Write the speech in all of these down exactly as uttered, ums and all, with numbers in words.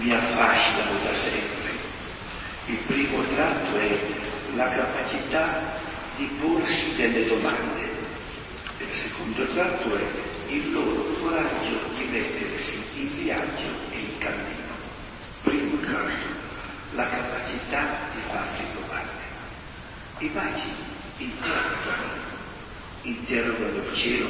mi affascinano da sempre. Il primo tratto è la capacità di porsi delle domande. Il secondo tratto è il loro coraggio di mettersi in viaggio e in cammino. Primo tratto, la capacità di farsi domande. I magi interrogano, interrogano il cielo,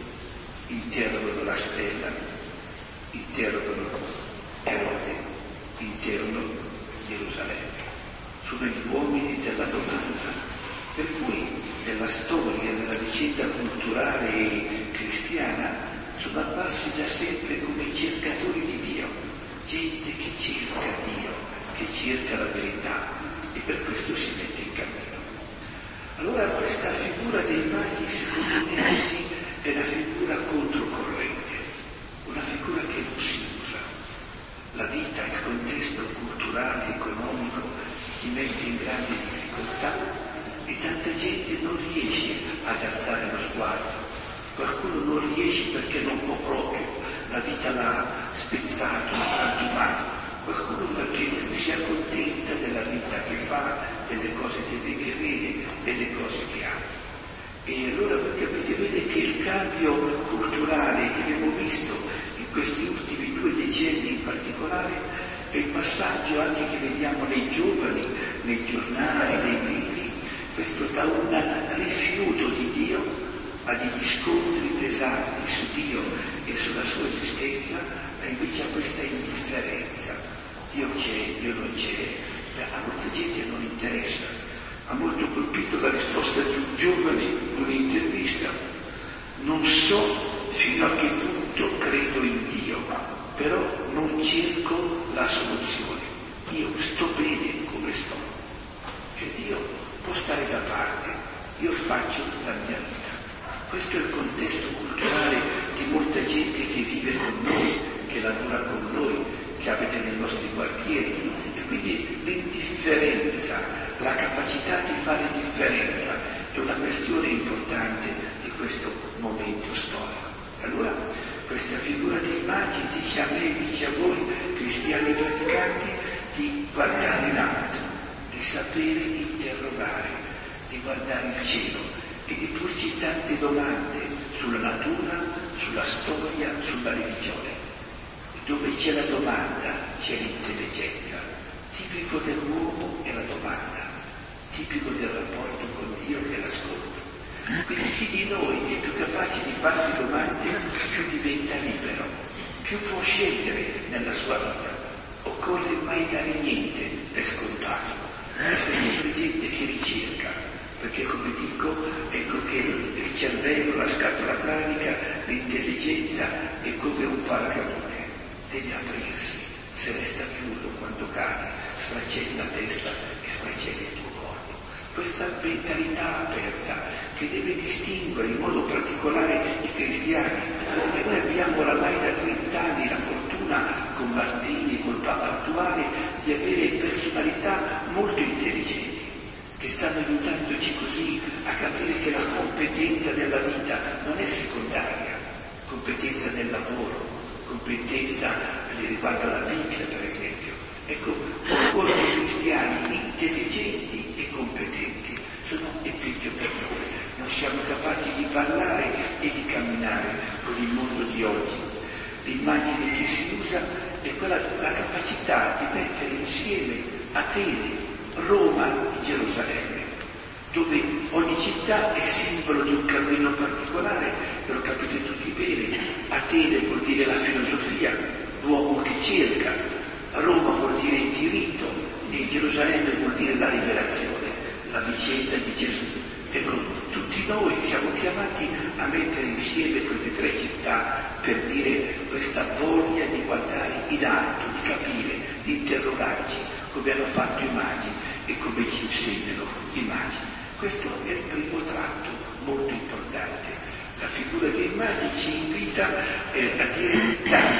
interrogano la stella, interrogano Erode, interrogano Gerusalemme. Sono gli uomini della domanda. Per cui nella storia, nella vicenda culturale e cristiana sono apparsi da sempre come cercatori di Dio, gente che cerca Dio, che cerca la verità e per questo si mette in cammino. Allora questa figura dei maghi, secondo me oggi, è una figura controcorrente, una figura che non si usa. La vita, il contesto culturale, economico ti mette in grande difficoltà e tanta gente non riesce ad alzare lo sguardo. Qualcuno non riesce perché non può proprio, la vita l'ha spezzato, l'ha frantumato. Qualcuno perché si accontenta della vita che fa, delle cose che vede, delle cose che ha. E allora capite bene che il cambio culturale che abbiamo visto in questi ultimi due decenni in particolare è il passaggio anche che vediamo nei giovani, nei giornali, nei libri, questo da un rifiuto di Dio a degli scontri pesanti su Dio e sulla sua esistenza, e invece a questa indifferenza. Dio c'è, Dio non c'è, a molta gente non interessa. Ha molto colpito la risposta di un giovane in un'intervista. Non so fino a che punto credo in Dio, però non cerco la soluzione. Io sto bene come sto. Cioè Dio può stare da parte, io faccio la mia vita. Questo è il contesto culturale di molta gente che vive con noi, che lavora con noi, che abita nei nostri quartieri. E quindi l'indifferenza, la capacità di fare differenza è una questione importante di questo momento storico. Allora questa figura dei magi dice a me, dice a voi, cristiani praticanti, di guardare in alto, di sapere interrogare, di guardare il cielo e di porci tante domande sulla natura, sulla storia, sulla religione. Dove c'è la domanda c'è l'intelligenza. Tipico dell'uomo è la domanda, tipico del rapporto con Dio è l'ascolto. Quindi chi di noi è più capace di farsi domande, più diventa libero, più può scegliere nella sua vita. Occorre mai dare niente per scontato, essere sempre gente che ricerca, perché come dico, ecco che il cervello, la scatola cranica, l'intelligenza è come un paracadute, deve aprirsi, se resta chiuso quando cade, sfracelli la testa e sfracelli il tuo corpo. Questa mentalità aperta che deve distinguere in modo particolare i cristiani. E noi abbiamo oramai da trent'anni la fortuna con Martini, col Papa attuale, di avere personalità molto intelligenti che stanno aiutandoci così a capire che la competenza della vita non è secondaria, competenza del lavoro, competenza riguardo alla Bibbia per esempio. Ecco, occorrono cristiani intelligenti e competenti, se no è peggio per noi. Non siamo capaci di parlare e di camminare con il mondo di oggi. L'immagine che si usa è quella della capacità di mettere insieme Atene, Roma e Gerusalemme, dove ogni città è simbolo di un cammino particolare, e lo capite tutti bene. Atene vuol dire la filosofia, l'uomo che cerca, Roma vuol dire il diritto e Gerusalemme vuol dire la rivelazione, la vicenda di Gesù. Ecco, tutti noi siamo chiamati a mettere insieme queste tre città per dire questa voglia di guardare in alto, di capire, di interrogarci, come hanno fatto i magi e come ci insegnano i magi. Questo è il primo tratto molto importante. La figura dei magi ci invita eh, a dire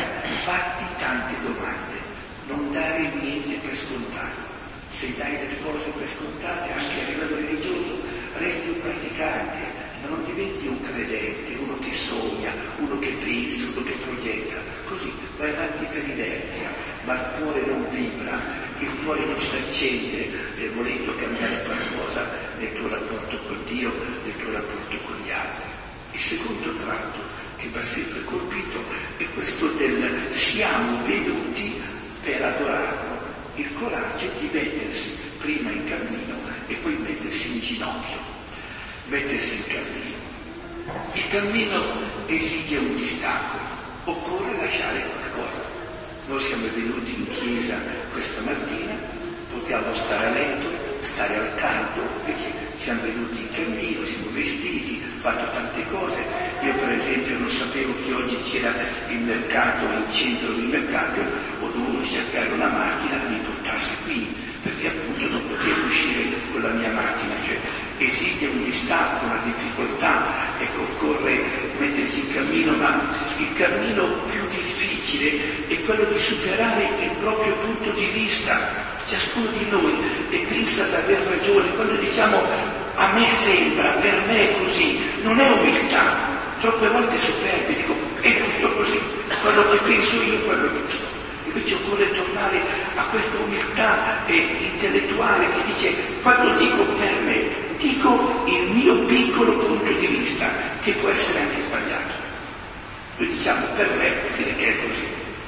fatti tante domande, non dare niente per scontato. Se dai le cose per scontate anche a livello religioso, resti un praticante, ma non diventi un credente, uno che sogna, uno che pensa, uno che progetta. Così vai avanti per inerzia. ma il cuore non vibra, il cuore non si accende eh, volendo cambiare qualcosa nel tuo rapporto con Dio, nel tuo rapporto con gli altri. Il secondo tratto che va sempre colpito è questo del siamo venuti per adorarlo, il coraggio di mettersi prima in cammino e poi mettersi in ginocchio, mettersi in cammino. Il cammino esige un distacco, occorre lasciare qualcosa. Noi siamo venuti in chiesa questa mattina, potevamo stare a letto, stare al caldo, perché siamo venuti in cammino, siamo vestiti, fatto tante cose. Io per esempio non sapevo che oggi c'era il mercato, in centro del mercato, ho dovuto cercare una macchina che mi portasse qui, perché appunto non potevo uscire con la mia macchina, cioè esige un distacco, una difficoltà, ecco, occorre metterci in cammino, ma il cammino più difficile è quello di superare il proprio punto di vista. Ciascuno di noi e pensa di aver ragione, quando diciamo a me sembra, per me è così, non è umiltà, troppe volte superbi, dico è giusto così, quello che penso io è quello giusto. Invece occorre tornare a questa umiltà eh, intellettuale che dice quando dico per me, dico il mio piccolo punto di vista, che può essere anche sbagliato. Noi diciamo per me, vuol dire che è così.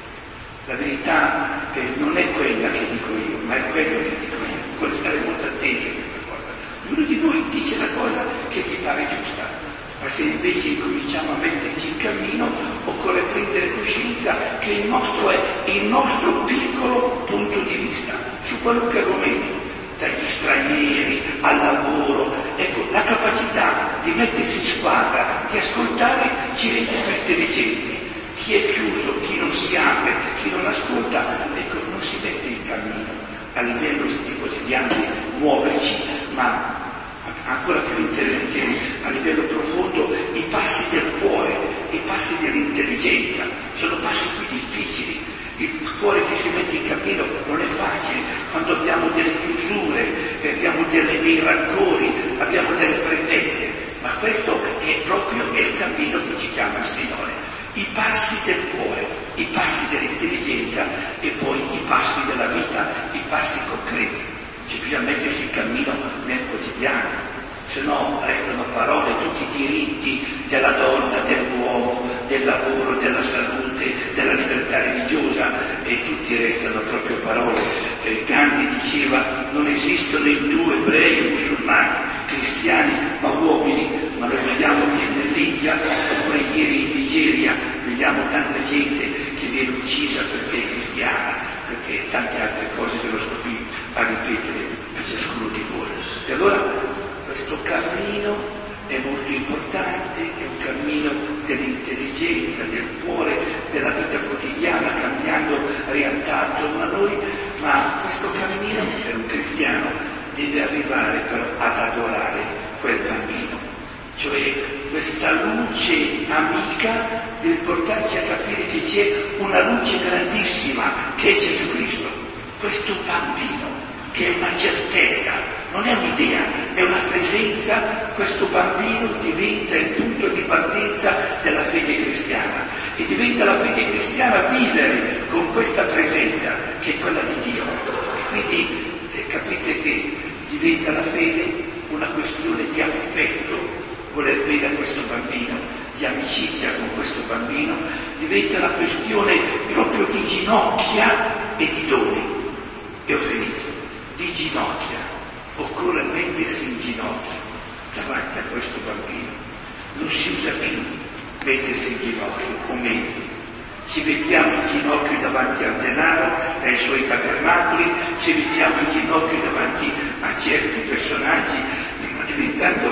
La verità eh, non è quella che dico io, ma è quello che dico io. Occorre stare molto attenti a questa cosa. Ognuno di noi dice la cosa che gli pare giusta, ma se invece incominciamo a metterci in cammino, occorre prendere coscienza che il nostro è il nostro piccolo punto di vista su qualunque argomento, dagli stranieri al lavoro. Ecco, la capacità di mettersi in squadra, di ascoltare, ci rende più intelligenti. Chi è chiuso, chi non si apre, chi non ascolta, ecco, non si mette in cammino a livello di quotidiano di muoverci, ma ancora più intelligente, a livello profondo, i passi del cuore, i passi dell'intelligenza, sono passi più difficili. Il cuore che si mette in cammino non è facile, quando abbiamo delle chiusure, abbiamo delle, dei rancori, abbiamo delle freddezze, ma questo è proprio il cammino che ci chiama il Signore. I passi del cuore, i passi dell'intelligenza e poi i passi della vita, i passi concreti. Ci bisogna mettersi in cammino nel quotidiano, se no restano parole, tutti i diritti della donna, dell'uomo, del lavoro, della salute, della libertà religiosa, e tutti restano proprio parole. Eh, Gandhi diceva non esistono indù, ebrei, musulmani, cristiani, ma uomini, ma noi vediamo che nell'India, oppure ieri in Nigeria, vediamo tanta gente che viene uccisa perché è cristiana, perché tante altre cose che non sto qui a ripetere per ciascuno di voi. E allora questo cammino è molto importante, è un cammino dell'intelligenza, del cuore, della vita quotidiana, cambiando realtà attorno a noi, ma questo cammino per un cristiano deve arrivare però ad adorare quel bambino, cioè questa luce amica deve portarci a capire che c'è una luce grandissima che è Gesù Cristo, questo bambino che è una certezza, non è un'idea, è una presenza. Questo bambino diventa il punto di partenza della fede cristiana e diventa la fede cristiana vivere con questa presenza che è quella di Dio. E quindi eh, capite che diventa la fede una questione di affetto, voler bene a questo bambino, di amicizia con questo bambino, diventa una questione proprio di ginocchia e di doni. E ho finito, di ginocchia. Occorre mettersi in ginocchio davanti a questo bambino. Non si usa più mettersi in ginocchio, o meglio, ci mettiamo in ginocchio davanti al denaro e ai suoi tabernacoli, ci mettiamo in ginocchio davanti a certi personaggi, diventando,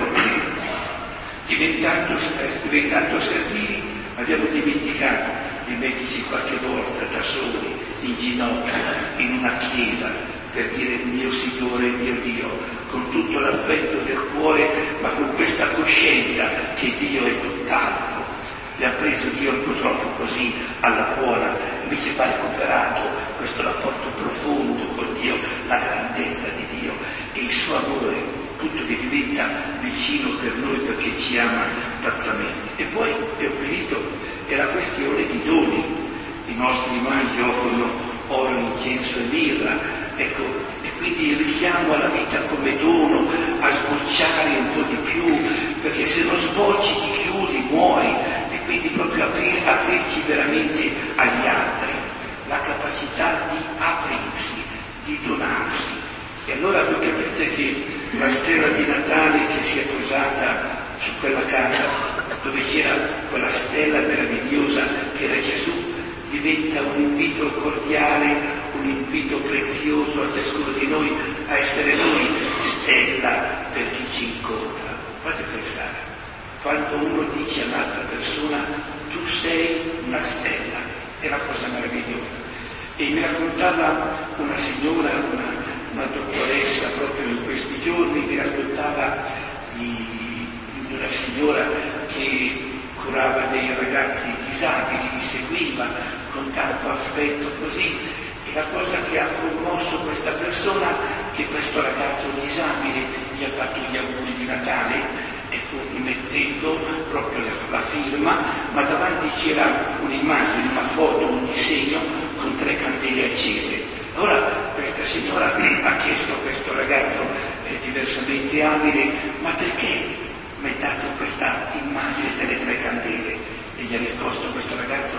diventando, diventando servili, abbiamo dimenticato di metterci qualche volta da soli in ginocchio in una chiesa per dire mio Signore, mio Dio, con tutto l'affetto del cuore, ma con questa coscienza che Dio è tutt'altro. Abbiamo preso Dio purtroppo così alla buona, invece va recuperato questo rapporto profondo con Dio, la grandezza di Dio e il suo amore, appunto, che diventa vicino per noi perché ci ama pazzamente. E poi, e ho finito, è la questione di doni. I nostri magi offrono oro, incenso e mirra, ecco, e quindi il richiamo alla vita come dono, a sbocciare un po' di più, perché se non sbocci ti chiudi, muori, e quindi proprio aprir, aprirci veramente agli altri, la capacità di aprirsi, di donarsi. E allora voi capite che la stella di Natale che si è posata su quella casa, dove c'era quella stella meravigliosa che era Gesù, diventa un invito cordiale, un invito prezioso a ciascuno di noi a essere noi stella per chi ci incontra. Fate pensare, quando uno dice a un'altra persona tu sei una stella, è una cosa meravigliosa. E mi raccontava una signora, una, una dottoressa proprio in questi giorni, mi raccontava di, di una signora che curava dei ragazzi disabili, li seguiva con tanto affetto così, e la cosa che ha commosso questa persona, che questo ragazzo disabile gli ha fatto gli auguri di Natale, ecco, mettendo proprio la firma, ma davanti c'era un'immagine, una foto, un disegno con tre candele accese. Allora questa signora ha chiesto a questo ragazzo eh, diversamente abile, ma perché mi ha dato questa immagine delle tre candele? E gli ha risposto questo ragazzo